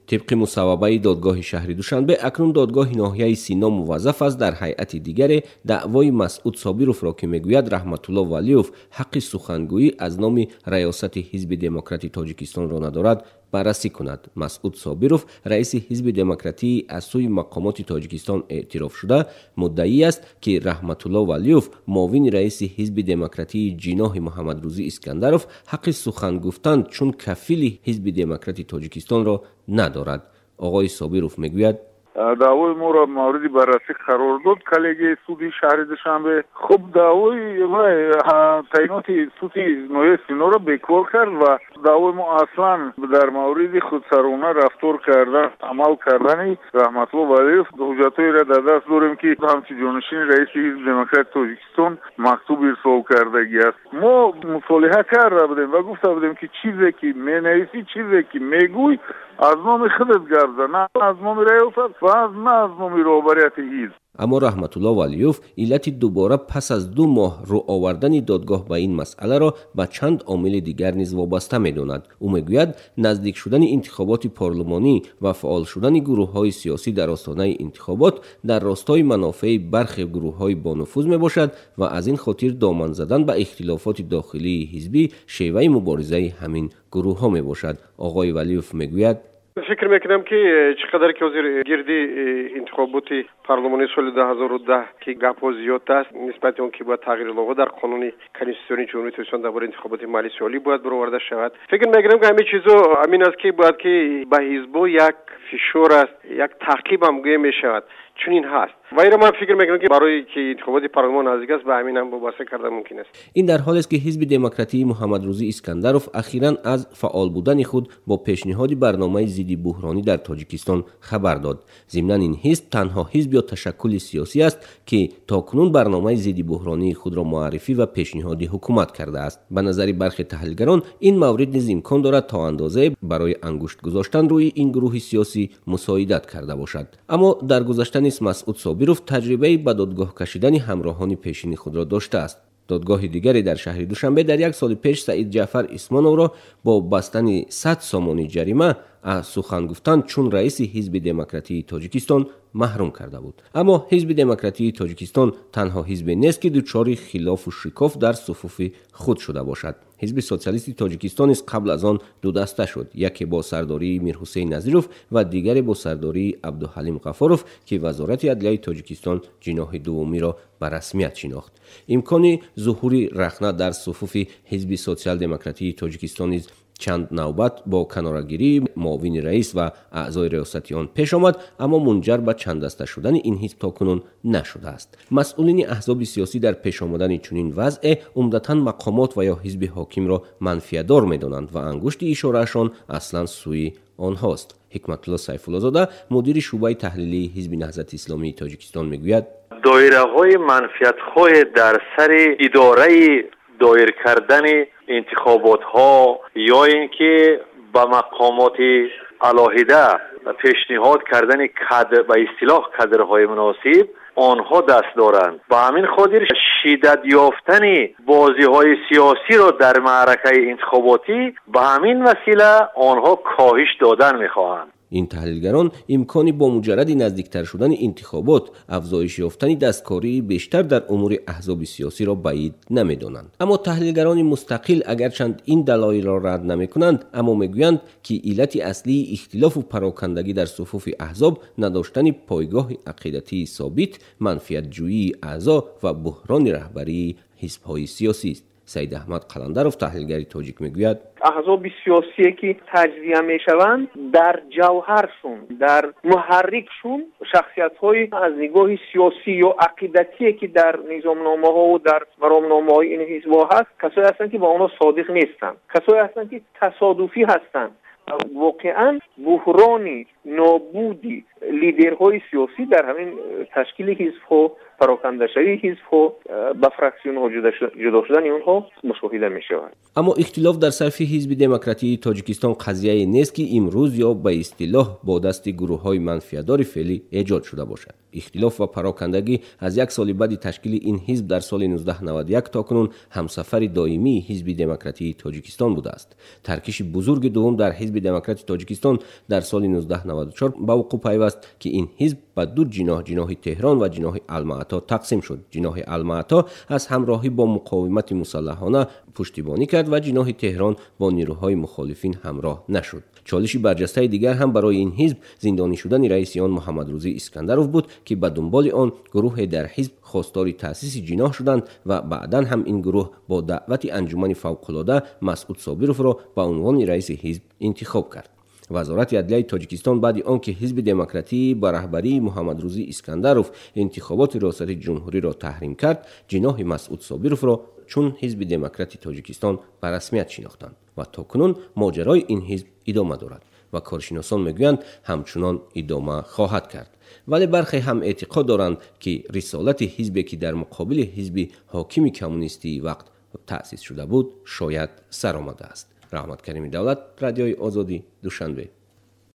طبق مصوبه دادگاه شهر دوشنبه اکنون دادگاه ناحیه سینا موظف است در هیئت دیگر دعوای مسعود صابروف را که میگوید رحمت الله ولیوف حق سخنگویی از نام ریاست حزب دموکراتی تاجیکستان را ندارد بررسی کند. مسعود صابروف رئیس حزب دموکراتی از سوی مقامات تاجیکستان اعتراف شده مدعی است که رحمت الله ولیوف معاون رئیس حزب دموکراتی جناح محمد روزی اسکندروف حق سخن گفتن چون کفیل حزب دموکراتی تاجیکستان را ندارد. آقای صابروف میگوید دعوای ما را مورد بررسی قرار داد کلیگی سودی شهر دوشنبه. خب دعوای تعیینات سود نوع سینا را بیکار کرد و دعوای ما اصلا در مورد خودسرانه رفتار کردن عمل کردن رحمت الله ولیوف حجتایی را در دست داریم که همچی جانشین رئیس حزب دموکرات تاجیکستان مکتوب ارسال کردگی است. ما مصالحه کرده بودیم و گفته بودیم که چیزی که مینویسی چیزی که میگوی از نام خودت گرده، نه از نام ریاست و نه از نام رهبریت حزب. اما رحمت الله ولیوف علت دوباره پس از 2 ماه رو آوردن دادگاه به این مسئله را به چند عامل دیگر نیز وابسته می‌داند. او میگوید نزدیک شدن انتخابات پارلمانی و فعال شدن گروه‌های سیاسی در آستانه انتخابات در راستای منافع برخی گروه‌های با نفوذ میباشد و از این خاطر دامن زدن به اختلافات داخلی حزبی شیوه مبارزه همین گروه‌ها میباشد. آقای ولیوف میگوید فکر میکنم که چقدر که وزیر گردی انتخابات پارلمانی سال 2010 که گپ زیاد است نسبت اون که باید تغییر لغو در قانون کنستیتوشنی جمهوری تاجیکستان درباره انتخابات مالی سالی باید برآورده شود. فکر میکنم که همین چیزا امین است که باید که به حزب یک فشار است، یک تعقیب هم گویا می شود. چون این هست و این من فکر میکنم که برای که انتخابات پارلمان نزدیک است به همین هم وابسته کردن ممکن است. این در حالی است که حزب دموکراتی محمد روزی اسکندروف اخیراً از فعال بودن خود با پیشنهاد برنامه ضد بحرانی در تاجیکستان خبر داد. ضمن این حزب تنها حزب یا تشکل سیاسی است که تاکنون برنامه ضد بحرانی خود را معرفی و پیشنهاد حکومت کرده است. به نظر برخی تحلیلگران این مورد نیز امکان دارد تا اندازه برای انگشت گذاشتن روی این گروه سیاسی مساعدت کرده باشد. اما در گذشته نیز مسعود صابروف تجربه به دادگاه کشیدن همراهان پیشین خود را داشته است. دادگاه دیگری در شهر دوشنبه در 1 سال پیش سعید جعفر اسمانو را با بستن 100 سامانی جریمه از سخن گفتن چون رئیس حزب دموکراتی تاجیکستان محروم کرده بود. اما حزب دموکراتی تاجیکستان تنها حزب نیست که دچار خلاف و شکاف در صفوف خود شده باشد. حزب سوسیالیست تاجیکستان قبل از آن 2 دسته شد، یکی با سرداری میرحسین نظیروف و دیگری با سرداری عبدالحلیم غفاروف که وزارت عدلیه تاجیکستان جناح دومی را به رسمیت شناخت. امکان ظهور رخنه در صفوف حزب سوسیال دموکراتی تاجیکستان نیز چند نوبت با کناره‌گیری معاون رئیس و اعضای ریاستی آن پیش آمد، اما منجر به چند دسته شدن این حزب تاکنون نشده است. مسئولین احزاب سیاسی در پیش آمدن چنین وضع عمدتاً مقامات و یا حزب حاکم را منفی‌دار می‌دانند و انگشت اشارهشان اصلاً سوی آنهاست. حکمت الله سیف الله زاده مدیر شعبه تحلیلی حزب نهضت اسلامی تاجیکستان میگوید دایره‌های منفعت‌خواه در سر اداره دایر کردن انتخابات ها یا اینکه به مقامات علاهده پیشنهاد کردن کادر و اصطلاح کادرهای مناسب آنها دست دارند. به همین خاطر شدت یافتن بازی‌های سیاسی را در معرکه انتخاباتی به همین وسیله آنها کاهش دادن می‌خواهند. این تحلیلگران امکانی با مجرد نزدیکتر شدن انتخابات افزایش یافتن دستکاری بیشتر در امور احزاب سیاسی را بعید نمی‌دانند. اما تحلیلگران مستقل اگرچند این دلایل را رد نمی‌کنند، اما می‌گویند که علت اصلی اختلاف و پراکندگی در صفوف احزاب نداشتن پایگاه عقیدتی ثابت، منفعت‌جویی اعضا و بحران رهبری حزب‌های سیاسی است. سید احمد قلندرов تحلیلگر تاجیک میگوید احزاب سیاسی که تجزیه میشوند در جوهرشون در محرکشون شخصیت‌های از نگاه سیاسی یا عقیدتی که در نظامنامه‌ها و در مرامنامه‌های این حزب‌ها هست کسایی هستند که با آنها صادق نیستند، کسایی هستند که تصادفی هستند. واقعا بحران نابودی لیدرهای سیاسی در همین تشکیل حزب‌ها پراکنده شوی حزب ها به فراکسیون ها جدا شدن اونها مشاهده می شود. اما اختلاف در صف حزب دموکراتی تاجیکستان قضیه نیست که امروز یا به اصطلاح با دست گروه های منفعتدار فعلی ایجاد شده باشد. اختلاف و پراکندگی از یک سال بعد تشکیل این حزب در سال 1991 تا کنون همسفر دائمی حزب دموکراتی تاجیکستان بوده است. ترکیش بزرگ دوم در حزب دموکراتی تاجیکستان در سال 1994 به وقوع پیوست که این حزب به دو جناح تهران و جناح المعطا تقسیم شد. جناح المعطا از همراهی با مقاومت مسلحانه پشتیبانی کرد و جناح تهران با نیروهای مخالفین همراه نشد. چالشی برجسته دیگر هم برای این حزب زندانی شدن رئیس آن محمد روزی اسکندروف بود که به دنبال آن گروه در حزب خواستار تأسیس جناح شدند و بعداً هم این گروه با دعوت انجمن فوق‌العاده مسعود صابرов را به عنوان رئیس حزب انتخاب کرد. وزارت عدلیه تاجیکستان بعد آنکه حزب دموکراتی با رهبری محمد روزی اسکندروف انتخابات ریاست جمهوری را تحریم کرد، جناح مسعود صابرов را چون حزب دموکراتی تاجیکستان به رسمیت شناختند و تاکنون ماجرای این حزب ادامه دارد و کارشناسان میگویند همچنان ادامه خواهد کرد. ولی برخی هم اعتقاد دارند که رسالت حزبی که در مقابل حزب حاکم کمونیستی وقت تأسیس شده بود شاید سر آمده است. رحمت کریمی دولت، رادیوی آزادی، دوشنبه.